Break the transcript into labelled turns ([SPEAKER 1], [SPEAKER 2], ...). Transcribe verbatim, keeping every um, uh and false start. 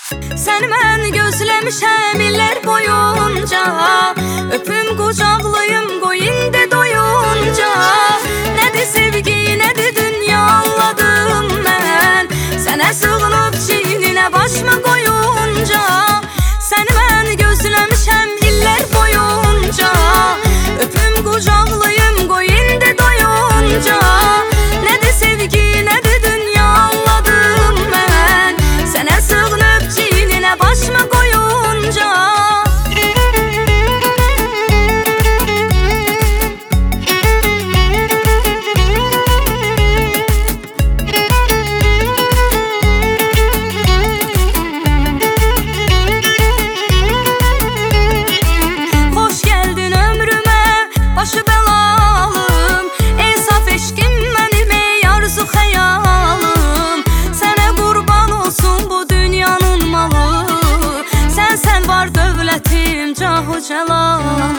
[SPEAKER 1] Səni mən gözləmişəm illər boyunca, öpüm qucaqlayım qoy indi doyunca. Nədir sevgi, nədir dünya anladım mən, sənə sığınıb çiyninə başımı qoyunca. Səni mən gözləmişəm illər boyunca, öpüm qucaqlayım qoy indi doyunca. Nədir sevgi, nədir dünya anladım mən, sənə sığınıb çiyninə başımı qoyunca. Xoş gəldin ömrümə, başı bəlalım, insaf eşqim mənim ey arzu xəyalım. Sənə qurban olsun bu dünyanın malı, sən sən var dövlətim cahu cəlalım.